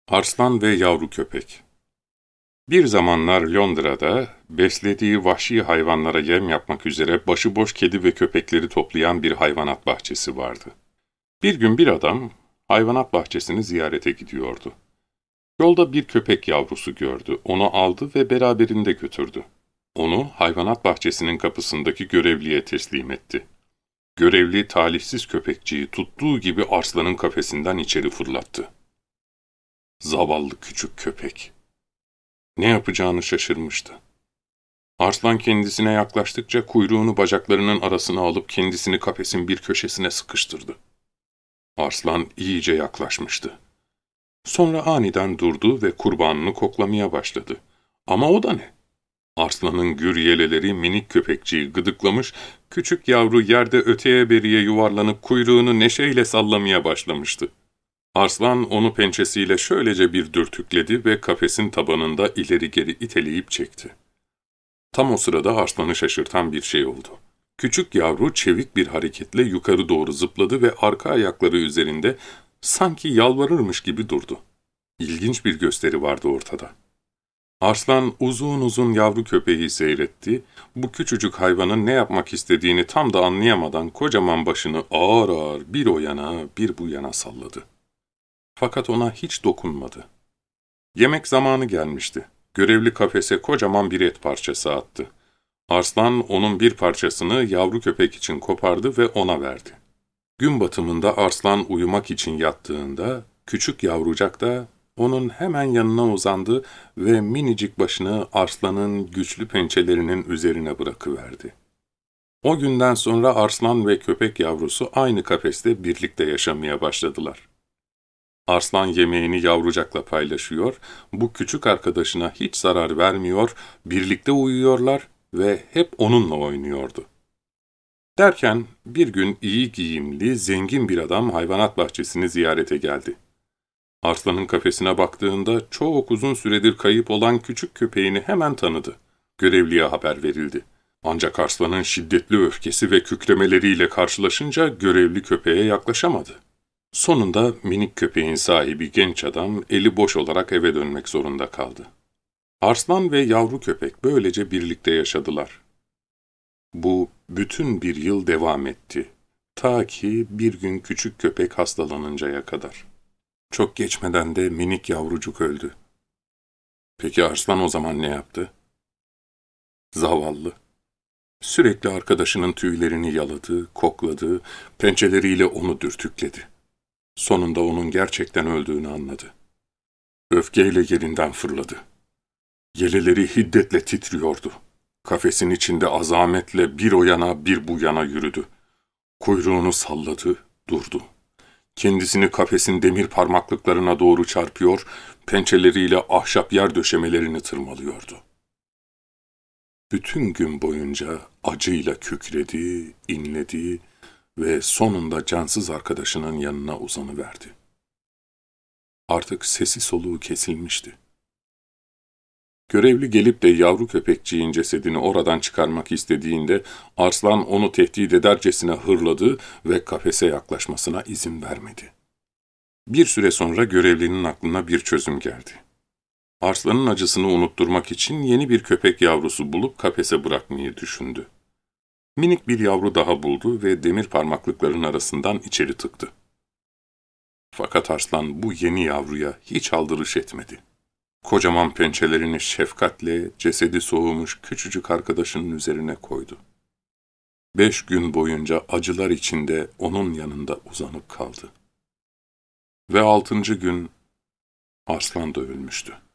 Arslan ve Yavru Köpek. Bir zamanlar Londra'da beslediği vahşi hayvanlara yem yapmak üzere başıboş kedi ve köpekleri toplayan bir hayvanat bahçesi vardı. Bir gün bir adam hayvanat bahçesini ziyarete gidiyordu. Yolda bir köpek yavrusu gördü, onu aldı ve beraberinde götürdü. Onu hayvanat bahçesinin kapısındaki görevliye teslim etti. Görevli talihsiz köpekçiyi tuttuğu gibi Arslan'ın kafesinden içeri fırlattı. Zavallı küçük köpek. Ne yapacağını şaşırmıştı. Arslan kendisine yaklaştıkça kuyruğunu bacaklarının arasına alıp kendisini kafesin bir köşesine sıkıştırdı. Arslan iyice yaklaşmıştı. Sonra aniden durdu ve kurbanını koklamaya başladı. Ama o da ne? Arslan'ın gür yeleleri minik köpekçiyi gıdıklamış, küçük yavru yerde öteye beriye yuvarlanıp kuyruğunu neşeyle sallamaya başlamıştı. Arslan onu pençesiyle şöylece bir dürtükledi ve kafesin tabanında ileri geri iteleyip çekti. Tam o sırada Arslan'ı şaşırtan bir şey oldu. Küçük yavru çevik bir hareketle yukarı doğru zıpladı ve arka ayakları üzerinde sanki yalvarırmış gibi durdu. İlginç bir gösteri vardı ortada. Arslan uzun uzun yavru köpeği seyretti, bu küçücük hayvanın ne yapmak istediğini tam da anlayamadan kocaman başını ağır ağır bir o yana bir bu yana salladı. Fakat ona hiç dokunmadı. Yemek zamanı gelmişti. Görevli kafese kocaman bir et parçası attı. Arslan onun bir parçasını yavru köpek için kopardı ve ona verdi. Gün batımında Arslan uyumak için yattığında, küçük yavrucak da onun hemen yanına uzandı ve minicik başını Arslan'ın güçlü pençelerinin üzerine bırakıverdi. O günden sonra Arslan ve köpek yavrusu aynı kafeste birlikte yaşamaya başladılar. Arslan yemeğini yavrucakla paylaşıyor, bu küçük arkadaşına hiç zarar vermiyor, birlikte uyuyorlar ve hep onunla oynuyordu. Derken bir gün iyi giyimli, zengin bir adam hayvanat bahçesini ziyarete geldi. Arslan'ın kafesine baktığında çok uzun süredir kayıp olan küçük köpeğini hemen tanıdı. Görevliye haber verildi. Ancak Arslan'ın şiddetli öfkesi ve kükremeleriyle karşılaşınca görevli köpeğe yaklaşamadı. Sonunda minik köpeğin sahibi genç adam eli boş olarak eve dönmek zorunda kaldı. Arslan ve yavru köpek böylece birlikte yaşadılar. Bu bütün bir yıl devam etti. Ta ki bir gün küçük köpek hastalanıncaya kadar. Çok geçmeden de minik yavrucuk öldü. Peki Arslan o zaman ne yaptı? Zavallı. Sürekli arkadaşının tüylerini yaladı, kokladı, pençeleriyle onu dürtükledi. Sonunda onun gerçekten öldüğünü anladı. Öfkeyle yerinden fırladı. Yeleleri hiddetle titriyordu. Kafesin içinde azametle bir o yana bir bu yana yürüdü. Kuyruğunu salladı, durdu. Kendisini kafesin demir parmaklıklarına doğru çarpıyor, pençeleriyle ahşap yer döşemelerini tırmalıyordu. Bütün gün boyunca acıyla kükredi, inledi ve sonunda cansız arkadaşının yanına uzanıverdi. Artık sesi soluğu kesilmişti. Görevli gelip de yavru köpekçiğin cesedini oradan çıkarmak istediğinde Arslan onu tehdit edercesine hırladı ve kafese yaklaşmasına izin vermedi. Bir süre sonra görevlinin aklına bir çözüm geldi. Arslan'ın acısını unutturmak için yeni bir köpek yavrusu bulup kafese bırakmayı düşündü. Minik bir yavru daha buldu ve demir parmaklıkların arasından içeri tıktı. Fakat Arslan bu yeni yavruya hiç aldırış etmedi. Kocaman pençelerini şefkatle cesedi soğumuş küçücük arkadaşının üzerine koydu. 5 gün boyunca acılar içinde onun yanında uzanıp kaldı. Ve 6. gün Arslan da ölmüştü.